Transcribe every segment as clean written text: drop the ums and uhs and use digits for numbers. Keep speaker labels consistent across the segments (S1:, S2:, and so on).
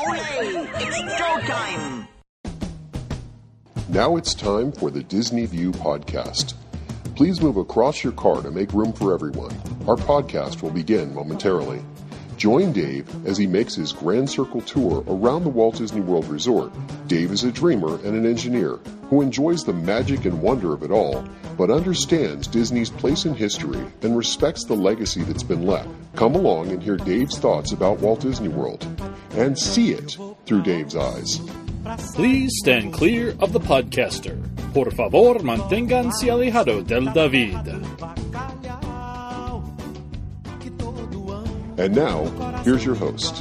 S1: Olé! It's showtime!
S2: Now it's time for the Disney View podcast. Please move across your car to make room for everyone. Our podcast will begin momentarily. Join Dave as he makes his Grand Circle tour around the Walt Disney World Resort. Dave is a dreamer and an engineer who enjoys the magic and wonder of it all, but understands Disney's place in history and respects the legacy that's been left. Come along and hear Dave's thoughts about Walt Disney World and see it through Dave's eyes.
S3: Please stand clear of the podcaster. Por favor, manténganse alejado del David.
S2: And now, here's your host.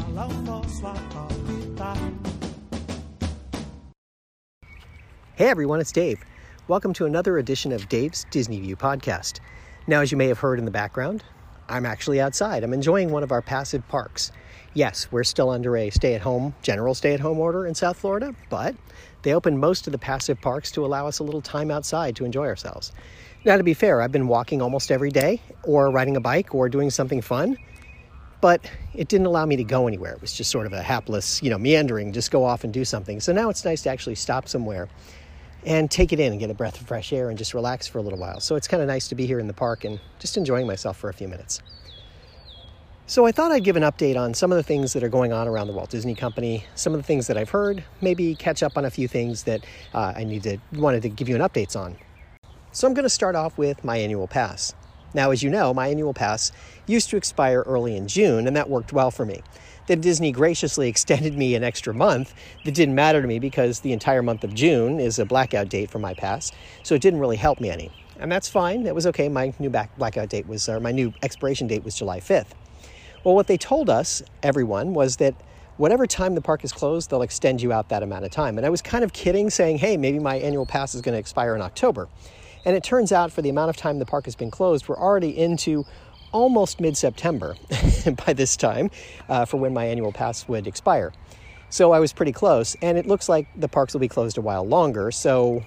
S4: Hey everyone, it's Dave. Welcome to another edition of Dave's Disney View podcast. Now, as you may have heard in the background, I'm actually outside. I'm enjoying one of our passive parks. Yes, we're still under a general stay-at-home order in South Florida, but they opened most of the passive parks to allow us a little time outside to enjoy ourselves. Now, to be fair, I've been walking almost every day, or riding a bike, or doing something fun, but it didn't allow me to go anywhere. It was just sort of a hapless, meandering, just go off and do something. So now it's nice to actually stop somewhere and take it in and get a breath of fresh air and just relax for a little while. So it's kind of nice to be here in the park and just enjoying myself for a few minutes. So I thought I'd give an update on some of the things that are going on around the Walt Disney Company, some of the things that I've heard, maybe catch up on a few things that I wanted to give you an updates on. So I'm going to start off with my annual pass. Now, as you know, my annual pass used to expire early in June, and that worked well for me. Then Disney graciously extended me an extra month that didn't matter to me because the entire month of June is a blackout date for my pass, so it didn't really help me any. And that's fine. That was okay. My new my new expiration date was July 5th. Well, what they told us, everyone, was that whatever time the park is closed, they'll extend you out that amount of time. And I was kind of kidding, saying, hey, maybe my annual pass is going to expire in October. And it turns out for the amount of time the park has been closed, we're already into almost mid-September by this time for when my annual pass would expire. So I was pretty close, and it looks like the parks will be closed a while longer. So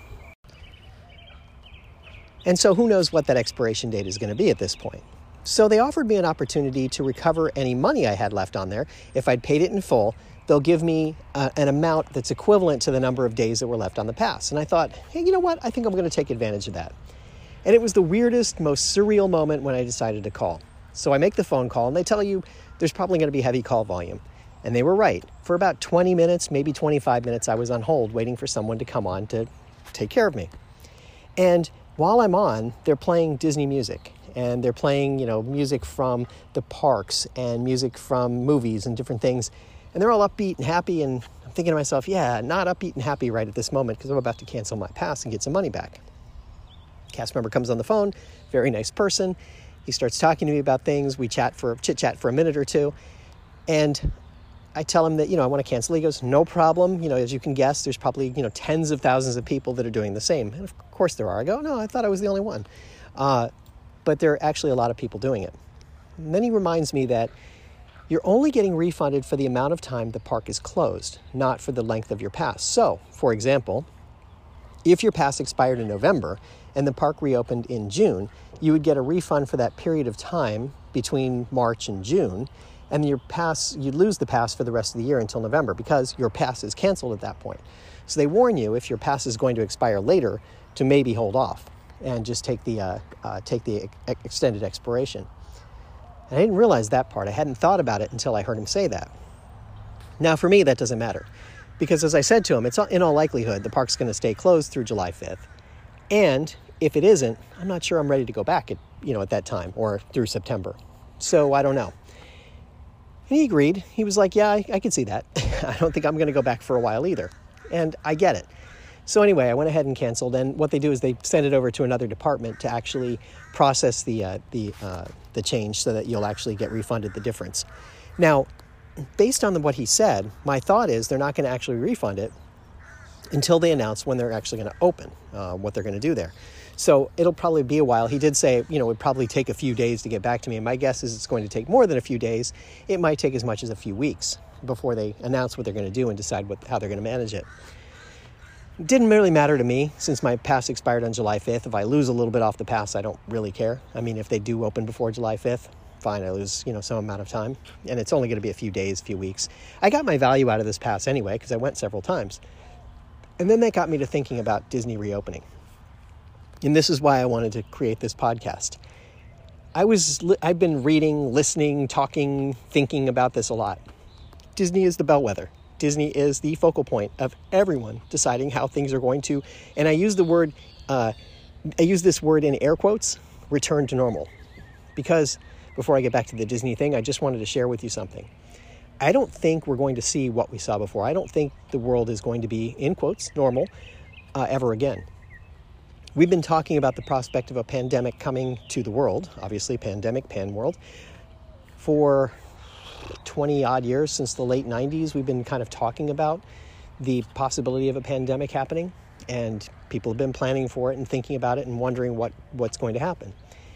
S4: who knows what that expiration date is going to be at this point. So they offered me an opportunity to recover any money I had left on there. If I'd paid it in full, they'll give me an amount that's equivalent to the number of days that were left on the pass. And I thought, hey, you know what? I think I'm going to take advantage of that. And it was the weirdest, most surreal moment when I decided to call. So I make the phone call, and they tell you there's probably going to be heavy call volume. And they were right. For about 20 minutes, maybe 25 minutes, I was on hold waiting for someone to come on to take care of me. And while I'm on, they're playing Disney music. And they're playing, music from the parks and music from movies and different things. And they're all upbeat and happy. And I'm thinking to myself, yeah, not upbeat and happy right at this moment because I'm about to cancel my pass and get some money back. Cast member comes on the phone, very nice person. He starts talking to me about things. We chit-chat for a minute or two. And I tell him that, I want to cancel. He goes, no problem. As you can guess, there's probably, tens of thousands of people that are doing the same. And of course there are. I go, no, I thought I was the only one. But there are actually a lot of people doing it. And then he reminds me that you're only getting refunded for the amount of time the park is closed, not for the length of your pass. So, for example, if your pass expired in November and the park reopened in June, you would get a refund for that period of time between March and June, and you'd lose the pass for the rest of the year until November because your pass is canceled at that point. So they warn you if your pass is going to expire later to maybe hold off and just take the extended expiration. And I didn't realize that part. I hadn't thought about it until I heard him say that. Now, for me, that doesn't matter. Because as I said to him, it's in all likelihood the park's going to stay closed through July 5th. And if it isn't, I'm not sure I'm ready to go back at that time or through September. So I don't know. And he agreed. He was like, yeah, I can see that. I don't think I'm going to go back for a while either. And I get it. So anyway, I went ahead and canceled. And what they do is they send it over to another department to actually process the change so that you'll actually get refunded the difference. Now, based on what he said, my thought is they're not going to actually refund it until they announce when they're actually going to open, what they're going to do there. So it'll probably be a while. He did say, it would probably take a few days to get back to me. And my guess is it's going to take more than a few days. It might take as much as a few weeks before they announce what they're going to do and decide how they're going to manage it. It didn't really matter to me since my pass expired on July 5th. If I lose a little bit off the pass, I don't really care. I mean, if they do open before July 5th, fine, I lose, some amount of time, and it's only going to be a few days, few weeks. I got my value out of this pass anyway, because I went several times. And then that got me to thinking about Disney reopening. And this is why I wanted to create this podcast. I've been reading, listening, talking, thinking about this a lot. Disney is the bellwether. Disney is the focal point of everyone deciding how things are going to, and I use this word in air quotes, return to normal. Because before I get back to the Disney thing, I just wanted to share with you something. I don't think we're going to see what we saw before. I don't think the world is going to be, in quotes, normal ever again. We've been talking about the prospect of a pandemic coming to the world, obviously pandemic, pan-world, for 20 odd years. Since the late 90s, we've been kind of talking about the possibility of a pandemic happening, and people have been planning for it and thinking about it and wondering what's going to happen.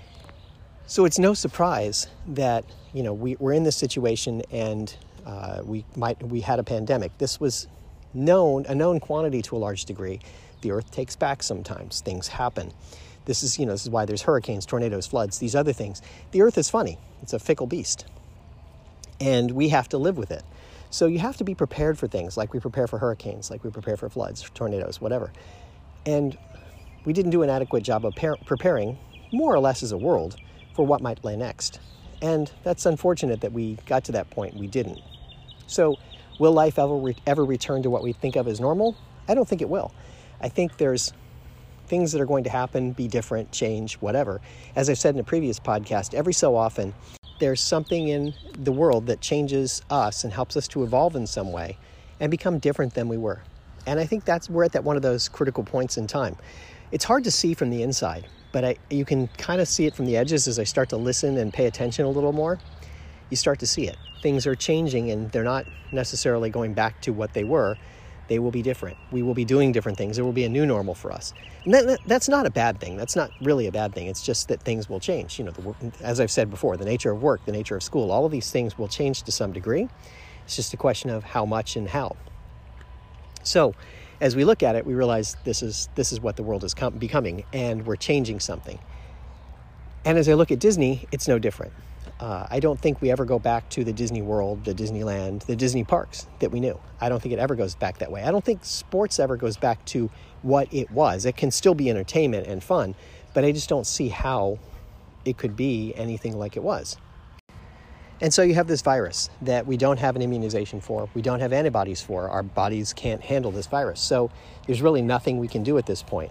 S4: So it's no surprise that, we're in this situation and we had a pandemic. This was a known quantity to a large degree. The earth takes back sometimes. Things happen. This is why there's hurricanes, tornadoes, floods, these other things. The earth is funny. It's a fickle beast. And we have to live with it. So you have to be prepared for things, like we prepare for hurricanes, like we prepare for floods, tornadoes, whatever. And we didn't do an adequate job of preparing, more or less as a world, for what might lay next. And that's unfortunate that we got to that point. We didn't. So will life ever return to what we think of as normal? I don't think it will. I think there's things that are going to happen, be different, change, whatever. As I've said in a previous podcast, every so often, there's something in the world that changes us and helps us to evolve in some way and become different than we were. And I think we're at one of those critical points in time. It's hard to see from the inside, but you can kind of see it from the edges as I start to listen and pay attention a little more. You start to see it. Things are changing, and they're not necessarily going back to what they were. They will be different. We will be doing different things. There will be a new normal for us. And that's not a bad thing. That's not really a bad thing. It's just that things will change. As I've said before, the nature of work, the nature of school, all of these things will change to some degree. It's just a question of how much and how. So as we look at it, we realize this is what the world is becoming, and we're changing something. And as I look at Disney, it's no different. I don't think we ever go back to the Disney World, the Disneyland, the Disney parks that we knew. I don't think it ever goes back that way. I don't think sports ever goes back to what it was. It can still be entertainment and fun, but I just don't see how it could be anything like it was. And so you have this virus that we don't have an immunization for. We don't have antibodies for. Our bodies can't handle this virus. So there's really nothing we can do at this point.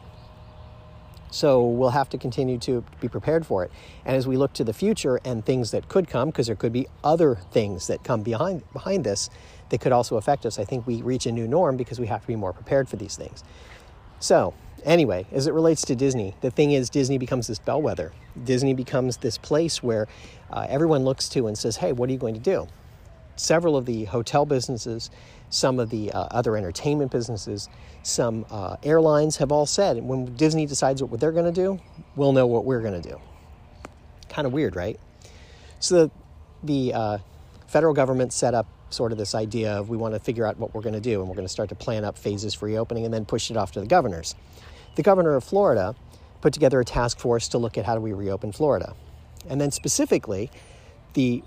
S4: So we'll have to continue to be prepared for it. And as we look to the future and things that could come, because there could be other things that come behind this that could also affect us, I think we reach a new norm because we have to be more prepared for these things. So anyway, as it relates to Disney, the thing is Disney becomes this bellwether. Disney becomes this place where everyone looks to and says, hey, what are you going to do? Several of the hotel businesses, some of the other entertainment businesses, some airlines have all said, when Disney decides what they're going to do, we'll know what we're going to do. Kind of weird, right? So the federal government set up sort of this idea of we want to figure out what we're going to do, and we're going to start to plan up phases for reopening and then push it off to the governors. The governor of Florida put together a task force to look at how do we reopen Florida. And then specifically, the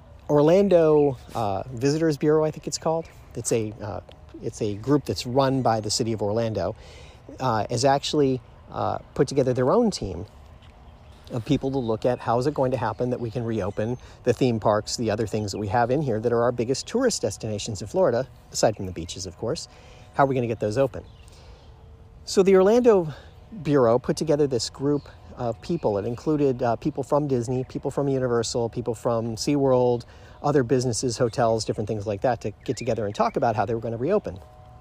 S4: Orlando Visitors Bureau, I think it's called. It's a group that's run by the city of Orlando, has actually put together their own team of people to look at how is it going to happen that we can reopen the theme parks, the other things that we have in here that are our biggest tourist destinations in Florida, aside from the beaches, of course. How are we going to get those open? So the Orlando Bureau put together this group of people. It included people from Disney, people from Universal, people from SeaWorld, other businesses, hotels, different things like that to get together and talk about how they were going to reopen.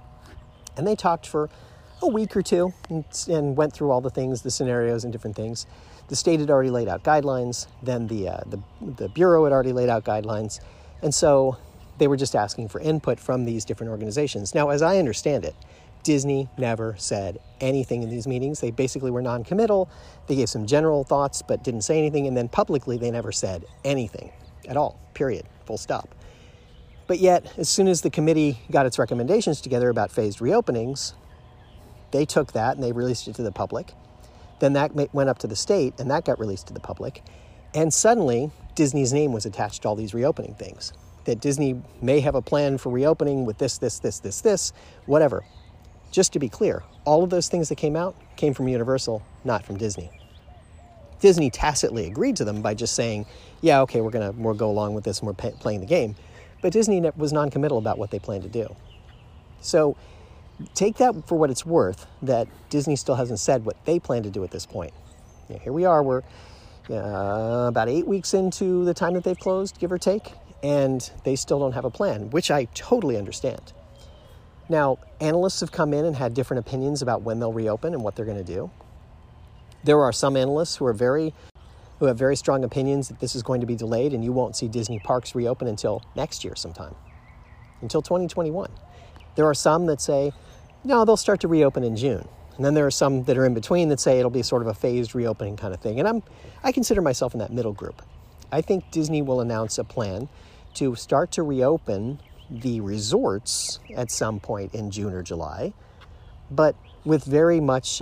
S4: And they talked for a week or two and went through all the things, the scenarios and different things. The state had already laid out guidelines. Then the Bureau had already laid out guidelines. And so they were just asking for input from these different organizations. Now, as I understand it, Disney never said anything in these meetings. They basically were non-committal. They gave some general thoughts, but didn't say anything. And then publicly, they never said anything at all, period, full stop. But yet, as soon as the committee got its recommendations together about phased reopenings, they took that and they released it to the public. Then that went up to the state, and that got released to the public. And suddenly, Disney's name was attached to all these reopening things. That Disney may have a plan for reopening with this, whatever. Just to be clear, all of those things that came out came from Universal, not from Disney. Disney tacitly agreed to them by just saying, yeah, okay, we'll go along with this and we're playing the game. But Disney was non-committal about what they planned to do. So take that for what it's worth, that Disney still hasn't said what they plan to do at this point. Here we are, we're about 8 weeks into the time that they've closed, give or take, and they still don't have a plan, which I totally understand. Now, analysts have come in and had different opinions about when they'll reopen and what they're going to do. There are some analysts who have very strong opinions that this is going to be delayed and you won't see Disney parks reopen until next year sometime, until 2021. There are some that say, no, they'll start to reopen in June. And then there are some that are in between that say it'll be sort of a phased reopening kind of thing. And I consider myself in that middle group. I think Disney will announce a plan to start to reopen the resorts at some point in June or July, but with very much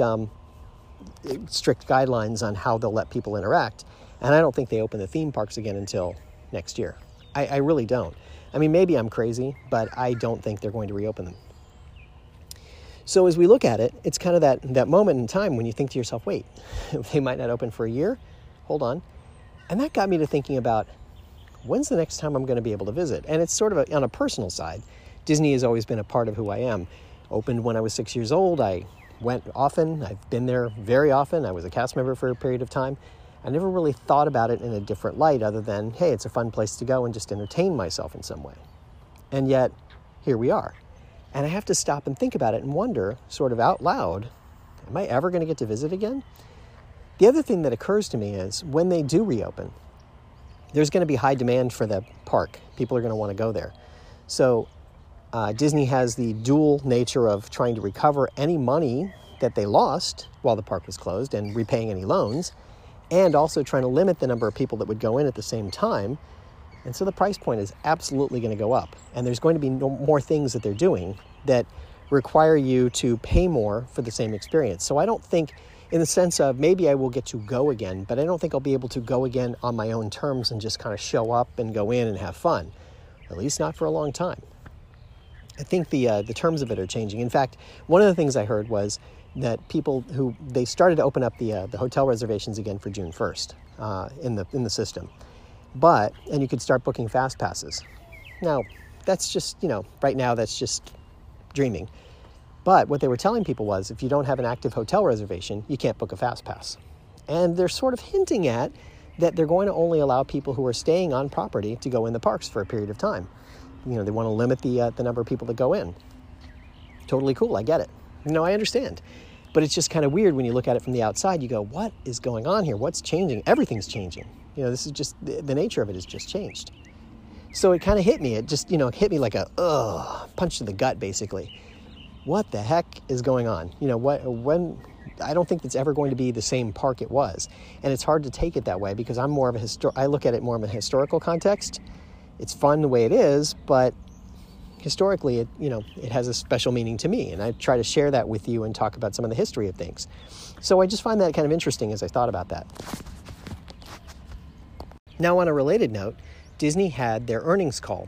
S4: strict guidelines on how they'll let people interact. And I don't think they open the theme parks again until next year. I really don't. I mean, maybe I'm crazy, but I don't think they're going to reopen them. So as we look at it, it's kind of that moment in time when you think to yourself, wait, they might not open for a year? Hold on. And that got me to thinking about, when's the next time I'm going to be able to visit? And it's sort of on a personal side. Disney has always been a part of who I am. Opened when I was 6 years old. I went often. I've been there very often. I was a cast member for a period of time. I never really thought about it in a different light other than, hey, it's a fun place to go and just entertain myself in some way. And yet, here we are. And I have to stop and think about it and wonder, sort of out loud, am I ever going to get to visit again? The other thing that occurs to me is when they do reopen, there's going to be high demand for the park. People are going to want to go there. So Disney has the dual nature of trying to recover any money that they lost while the park was closed and repaying any loans, and also trying to limit the number of people that would go in at the same time. And so the price point is absolutely going to go up. And there's going to be more things that they're doing that require you to pay more for the same experience. So I don't think, in the sense of maybe I will get to go again, but I don't think I'll be able to go again on my own terms and just kind of show up and go in and have fun. At least not for a long time. I think the terms of it are changing. In fact, one of the things I heard was that they started to open up the hotel reservations again for June 1st in the system. And you could start booking fast passes. Now, that's just, right now that's just dreaming. But what they were telling people was, if you don't have an active hotel reservation, you can't book a fast pass. And they're sort of hinting at that they're going to only allow people who are staying on property to go in the parks for a period of time. They want to limit the number of people that go in. Totally cool, I get it. I understand. But it's just kind of weird when you look at it from the outside. You go, what is going on here? What's changing? Everything's changing. This is just, the nature of it has just changed. So it kind of hit me. It just, hit me like a punch to the gut, basically. What the heck is going on? I don't think it's ever going to be the same park it was. And it's hard to take it that way because I'm more of I look at it more of a historical context. It's fun the way it is, but historically, it has a special meaning to me. And I try to share that with you and talk about some of the history of things. So I just find that kind of interesting as I thought about that. Now, on a related note, Disney had their earnings call.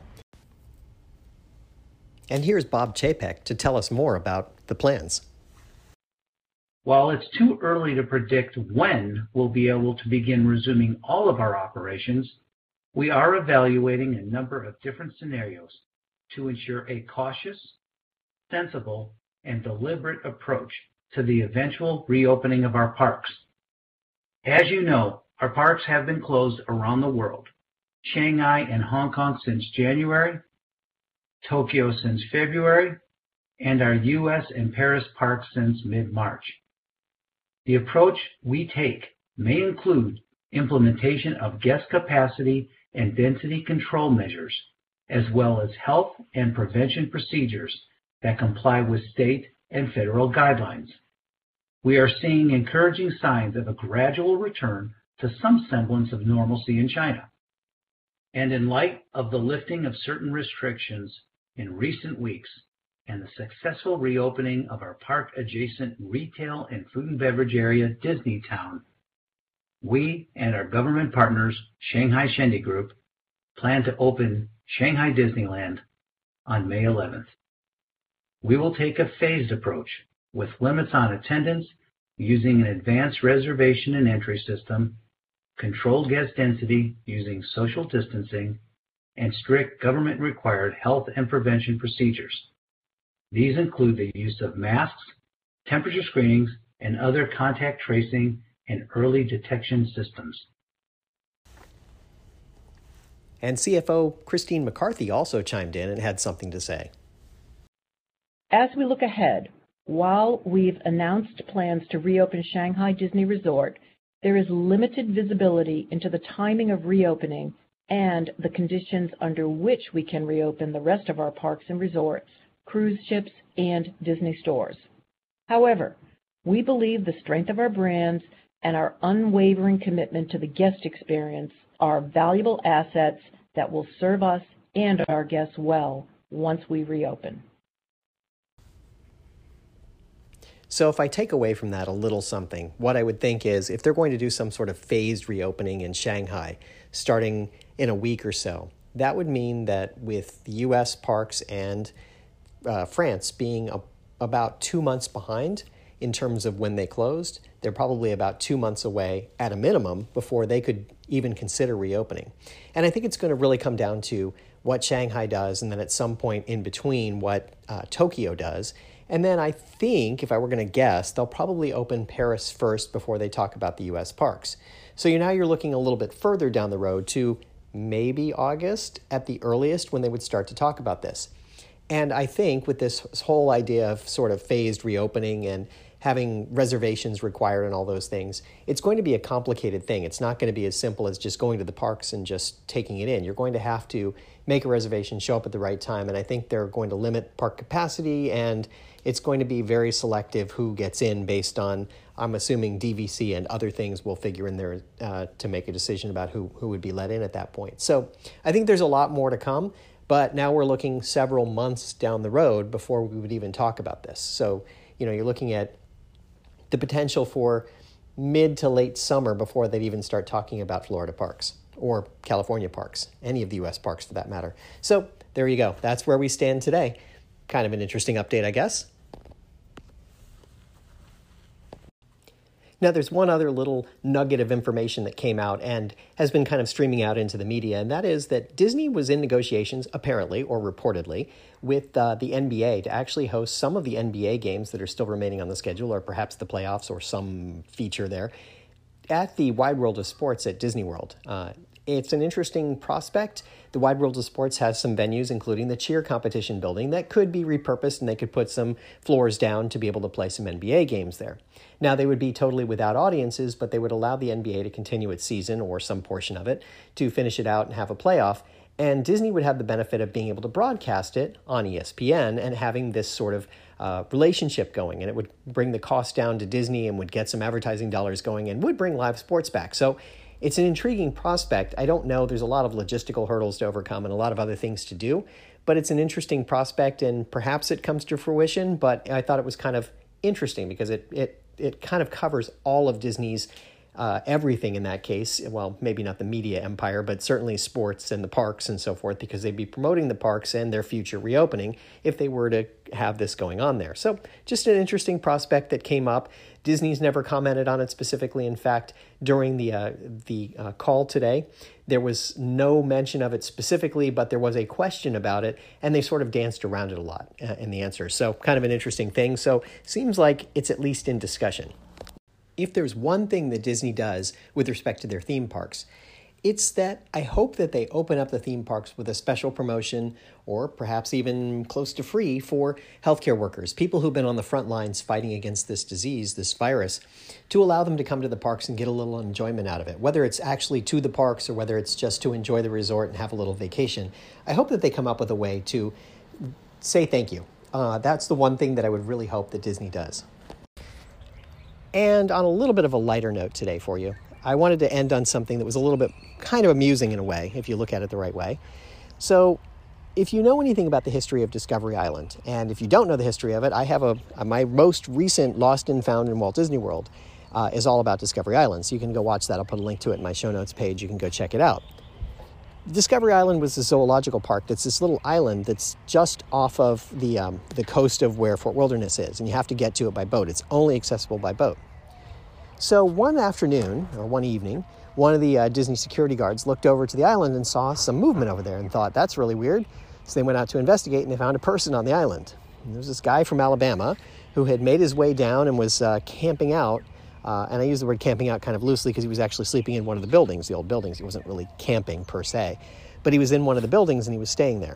S4: And here's Bob Chapek to tell us more about the plans.
S5: While it's too early to predict when we'll be able to begin resuming all of our operations, we are evaluating a number of different scenarios to ensure a cautious, sensible, and deliberate approach to the eventual reopening of our parks. As you know, our parks have been closed around the world, Shanghai and Hong Kong since January, Tokyo since February, and our U.S. and Paris parks since mid-March. The approach we take may include implementation of guest capacity and density control measures, as well as health and prevention procedures that comply with state and federal guidelines. We are seeing encouraging signs of a gradual return to some semblance of normalcy in China. And in light of the lifting of certain restrictions in recent weeks and the successful reopening of our park-adjacent retail and food and beverage area, Disneytown, we and our government partners, Shanghai Shendi Group, plan to open Shanghai Disneyland on May 11th. We will take a phased approach with limits on attendance using an advanced reservation and entry system, controlled guest density using social distancing, and strict government-required health and prevention procedures. These include the use of masks, temperature screenings, and other contact tracing and early detection systems.
S4: And CFO Christine McCarthy also chimed in and had something to say.
S6: As we look ahead, while we've announced plans to reopen Shanghai Disney Resort, there is limited visibility into the timing of reopening and the conditions under which we can reopen the rest of our parks and resorts, cruise ships, and Disney stores. However, we believe the strength of our brands and our unwavering commitment to the guest experience are valuable assets that will serve us and our guests well once we reopen.
S4: So if I take away from that a little something, what I would think is if they're going to do some sort of phased reopening in Shanghai starting in a week or so, that would mean that with the U.S. parks and France being about 2 months behind in terms of when they closed, they're probably about 2 months away at a minimum before they could even consider reopening. And I think it's going to really come down to what Shanghai does and then at some point in between what Tokyo does. And then I think, if I were going to guess, they'll probably open Paris first before they talk about the U.S. parks. So now you're looking a little bit further down the road to maybe August at the earliest when they would start to talk about this. And I think with this whole idea of sort of phased reopening and having reservations required and all those things, it's going to be a complicated thing. It's not going to be as simple as just going to the parks and just taking it in. You're going to have to make a reservation, show up at the right time, and I think they're going to limit park capacity, and it's going to be very selective who gets in based on, I'm assuming DVC and other things will figure in there to make a decision about who would be let in at that point. So I think there's a lot more to come, but now we're looking several months down the road before we would even talk about this. So, you're looking at the potential for mid to late summer before they'd even start talking about Florida parks or California parks, any of the U.S. parks for that matter. So there you go. That's where we stand today. Kind of an interesting update, I guess. Now, there's one other little nugget of information that came out and has been kind of streaming out into the media, and that is that Disney was in negotiations, apparently, or reportedly, with the NBA to actually host some of the NBA games that are still remaining on the schedule, or perhaps the playoffs or some feature there, at the Wide World of Sports at Disney World. It's an interesting prospect. The Wide World of Sports has some venues, including the cheer competition building, that could be repurposed, and they could put some floors down to be able to play some NBA games there. Now, they would be totally without audiences, but they would allow the NBA to continue its season, or some portion of it, to finish it out and have a playoff. And Disney would have the benefit of being able to broadcast it on ESPN and having this sort of relationship going. And it would bring the cost down to Disney and would get some advertising dollars going and would bring live sports back. So it's an intriguing prospect. I don't know. There's a lot of logistical hurdles to overcome and a lot of other things to do, but it's an interesting prospect, and perhaps it comes to fruition. But I thought it was kind of interesting because it kind of covers all of Disney's everything in that case. Well, maybe not the media empire, but certainly sports and the parks and so forth, because they'd be promoting the parks and their future reopening if they were to have this going on there. So just an interesting prospect that came up. Disney's never commented on it specifically. In fact, during the call today, there was no mention of it specifically, but there was a question about it, and they sort of danced around it a lot in the answer. So kind of an interesting thing. So seems like it's at least in discussion. If there's one thing that Disney does with respect to their theme parks, it's that I hope that they open up the theme parks with a special promotion, or perhaps even close to free, for healthcare workers, people who've been on the front lines fighting against this disease, this virus, to allow them to come to the parks and get a little enjoyment out of it, whether it's actually to the parks or whether it's just to enjoy the resort and have a little vacation. I hope that they come up with a way to say thank you. That's the one thing that I would really hope that Disney does. And on a little bit of a lighter note today for you, I wanted to end on something that was a little bit kind of amusing in a way, if you look at it the right way. So if you know anything about the history of Discovery Island, and if you don't know the history of it, I have my most recent Lost and Found in Walt Disney World. is all about Discovery Island. So you can go watch that. I'll put a link to it in my show notes page. You can go check it out. Discovery Island was a zoological park that's this little island that's just off of the coast of where Fort Wilderness is, and you have to get to it by boat. It's only accessible by boat. So one afternoon, or one evening, one of the Disney security guards looked over to the island and saw some movement over there and thought, that's really weird. So they went out to investigate, and they found a person on the island. And there was this guy from Alabama who had made his way down and was camping out. And I use the word camping out kind of loosely because he was actually sleeping in one of the buildings, the old buildings. He wasn't really camping per se, but he was in one of the buildings and he was staying there.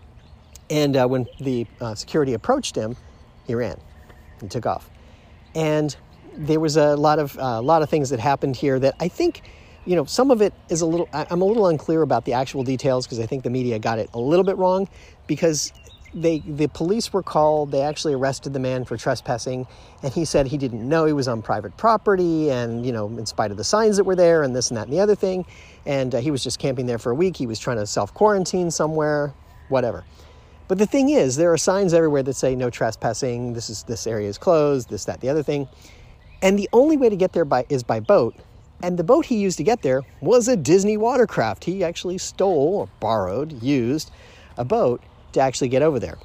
S4: And when the security approached him, he ran and took off. And there was a lot of things that happened here that I think, some of it is I'm a little unclear about the actual details because I think the media got it a little bit wrong because the police were called. They actually arrested the man for trespassing, and he said he didn't know he was on private property, and in spite of the signs that were there, and this and that and the other thing, and he was just camping there for a week. He was trying to self-quarantine somewhere, whatever. But the thing is, there are signs everywhere that say no trespassing. This area is closed. This, that, the other thing, and the only way to get there is by boat. And the boat he used to get there was a Disney watercraft. He actually stole or borrowed, used a boat to actually get over there.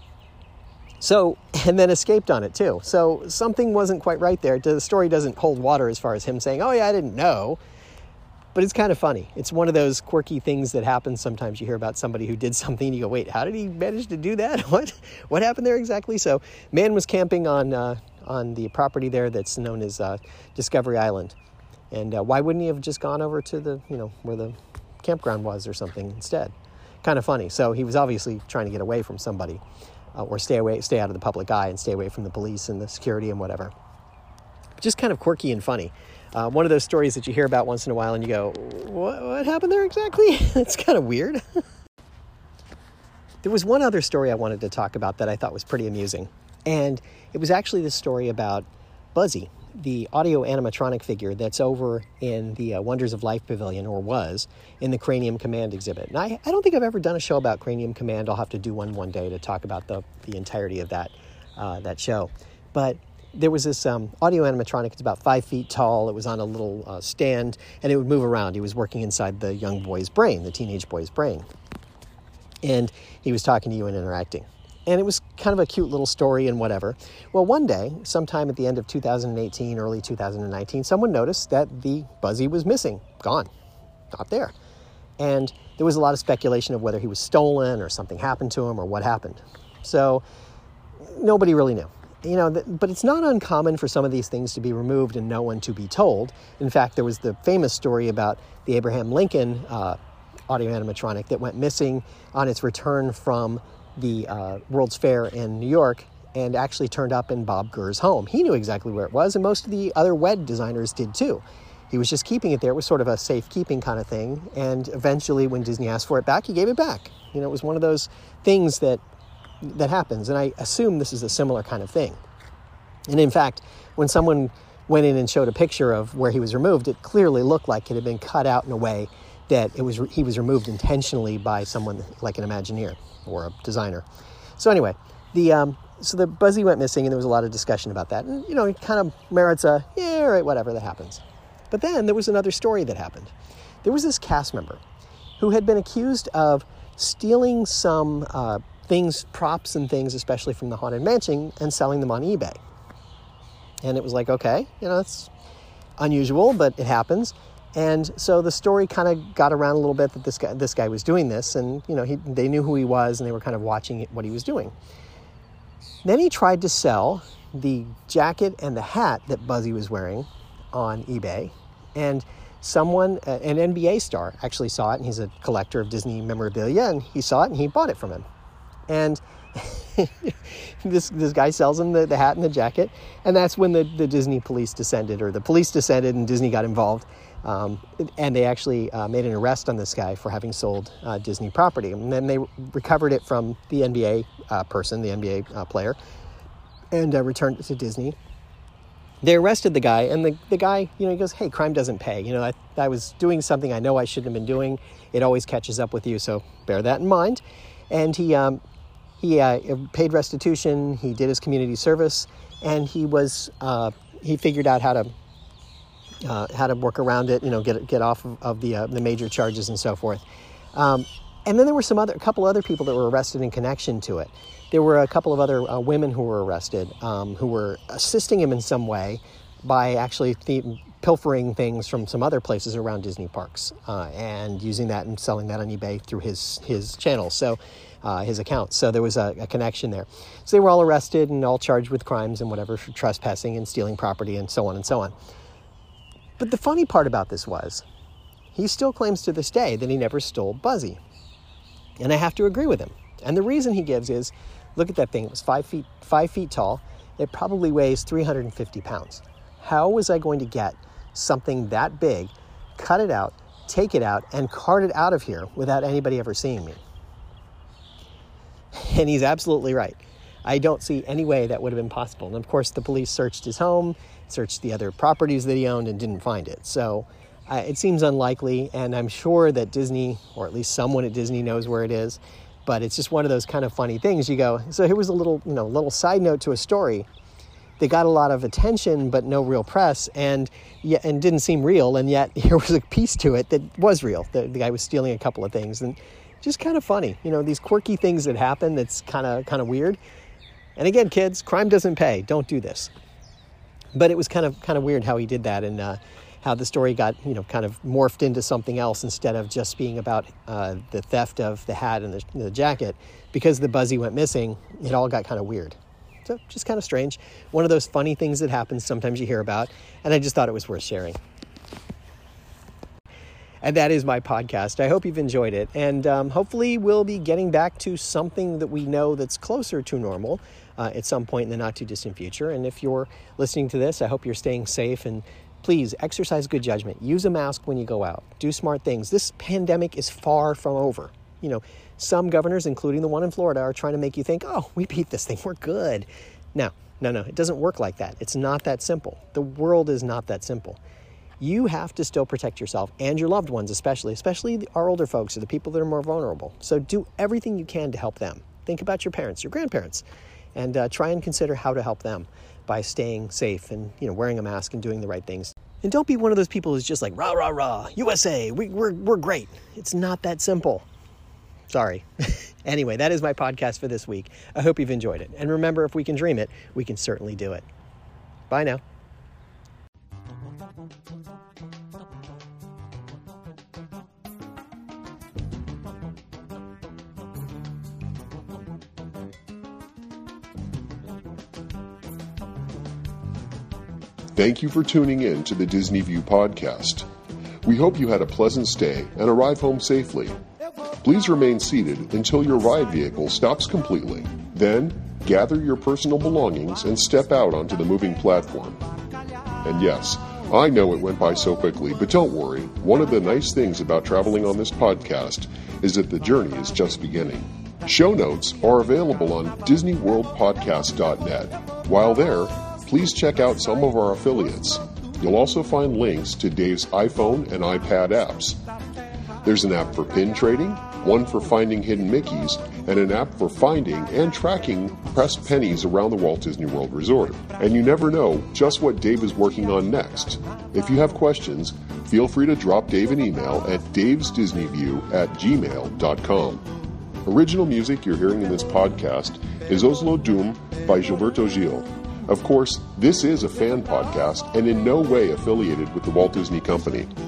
S4: So, and then escaped on it too. So something wasn't quite right there. The story doesn't hold water as far as him saying, oh yeah, I didn't know. But it's kind of funny. It's one of those quirky things that happens. Sometimes you hear about somebody who did something and you go, wait, how did he manage to do that? What happened there exactly? So man was camping on the property there that's known as Discovery Island. And why wouldn't he have just gone over to the, where the campground was or something instead? Kind of funny. So he was obviously trying to get away from somebody or stay out of the public eye and stay away from the police and the security and whatever. Just kind of quirky and funny. One of those stories that you hear about once in a while and you go, what happened there exactly? It's kind of weird. There was one other story I wanted to talk about that I thought was pretty amusing. And it was actually the story about Buzzy, the audio animatronic figure that's over in the Wonders of Life Pavilion, or was, in the Cranium Command exhibit. And I don't think I've ever done a show about Cranium Command. I'll have to do one day to talk about the entirety of that show. But there was this audio animatronic. It's about 5 feet tall. It was on a little stand, and it would move around. He was working inside the young boy's brain, the teenage boy's brain. And he was talking to you and interacting. And it was kind of a cute little story and whatever. Well, one day, sometime at the end of 2018, early 2019, someone noticed that the Buzzy was missing, gone, not there. And there was a lot of speculation of whether he was stolen or something happened to him or what happened. So nobody really knew. But it's not uncommon for some of these things to be removed and no one to be told. In fact, there was the famous story about the Abraham Lincoln audio animatronic that went missing on its return from the World's Fair in New York and actually turned up in Bob Gurr's home. He knew exactly where it was, and most of the other WED designers did too. He was just keeping it there. It was sort of a safekeeping kind of thing, and eventually when Disney asked for it back, he gave it back. It was one of those things that happens, and I assume this is a similar kind of thing. And in fact, when someone went in and showed a picture of where he was removed, it clearly looked like it had been cut out in a way that he was removed intentionally by someone like an Imagineer or a designer. So anyway, so the Buzzy went missing, and there was a lot of discussion about that. And, it kind of merits all right, whatever, that happens. But then there was another story that happened. There was this cast member who had been accused of stealing some props and things, especially from the Haunted Mansion, and selling them on eBay. And it was like, okay, it's unusual, but it happens. And so the story kind of got around a little bit that this guy was doing this, and they knew who he was, and they were kind of watching what he was doing. Then he tried to sell the jacket and the hat that Buzzy was wearing on eBay, and someone, an NBA star, actually saw it, and he's a collector of Disney memorabilia, and he saw it and he bought it from him. And this guy sells him the hat and the jacket, and that's when the Disney police descended, or the police descended and Disney got involved. And they actually made an arrest on this guy for having sold Disney property. And then they recovered it from the NBA person, the NBA player, and returned it to Disney. They arrested the guy, and the guy, he goes, hey, crime doesn't pay. I was doing something I know I shouldn't have been doing. It always catches up with you, so bear that in mind. And he paid restitution, he did his community service, and he figured out how to how to work around it, get off of the major charges and so forth. And then there were a couple other people that were arrested in connection to it. There were a couple of other women who were arrested who were assisting him in some way by actually pilfering things from some other places around Disney parks and using that and selling that on eBay through his channel, so his account. So there was a connection there. So they were all arrested and all charged with crimes and whatever for trespassing and stealing property and so on and so on. But the funny part about this was he still claims to this day that he never stole Buzzy. And I have to agree with him. And the reason he gives is, look at that thing. It was 5 feet tall. It probably weighs 350 pounds. How was I going to get something that big, cut it out, take it out, and cart it out of here without anybody ever seeing me? And he's absolutely right. I don't see any way that would have been possible. And of course, the police searched his home, searched the other properties that he owned, and didn't find it. So it seems unlikely, and I'm sure that Disney, or at least someone at Disney, knows where it is. But it's just one of those kind of funny things. You go, so here was a little side note to a story. They got a lot of attention, but no real press, and didn't seem real. And yet here was a piece to it that was real. The guy was stealing a couple of things, and just kind of funny. These quirky things that happen. That's kind of weird. And again, kids, crime doesn't pay. Don't do this. But it was kind of weird how he did that, and how the story got kind of morphed into something else instead of just being about the theft of the hat and the jacket. Because the Buzzy went missing, it all got kind of weird. So just kind of strange. One of those funny things that happens sometimes you hear about, and I just thought it was worth sharing. And that is my podcast. I hope you've enjoyed it, and hopefully we'll be getting back to something that we know that's closer to normal at some point in the not too distant future. And if you're listening to this, I hope you're staying safe, and please exercise good judgment. Use a mask when you go out. Do smart things. This pandemic is far from over. Some governors, including the one in Florida, are trying to make you think, oh, we beat this thing, we're good. No, it doesn't work like that. It's not that simple. The world is not that simple. You have to still protect yourself and your loved ones, especially our older folks or the people that are more vulnerable. So do everything you can to help them. Think about your parents, your grandparents, and try and consider how to help them by staying safe and wearing a mask and doing the right things. And don't be one of those people who's just like, rah, rah, rah, USA, we're great. It's not that simple. Sorry. Anyway, that is my podcast for this week. I hope you've enjoyed it. And remember, if we can dream it, we can certainly do it. Bye now.
S2: Thank you for tuning in to the Disney View podcast. We hope you had a pleasant stay and arrive home safely. Please remain seated until your ride vehicle stops completely. Then, gather your personal belongings and step out onto the moving platform. And yes, I know it went by so quickly, but don't worry. One of the nice things about traveling on this podcast is that the journey is just beginning. Show notes are available on DisneyWorldPodcast.net. While there, please check out some of our affiliates. You'll also find links to Dave's iPhone and iPad apps. There's an app for pin trading, one for finding hidden Mickeys, and an app for finding and tracking pressed pennies around the Walt Disney World Resort. And you never know just what Dave is working on next. If you have questions, feel free to drop Dave an email at davesdisneyview@gmail.com. Original music you're hearing in this podcast is Oslo Doom by Gilberto Gil. Of course, this is a fan podcast and in no way affiliated with the Walt Disney Company.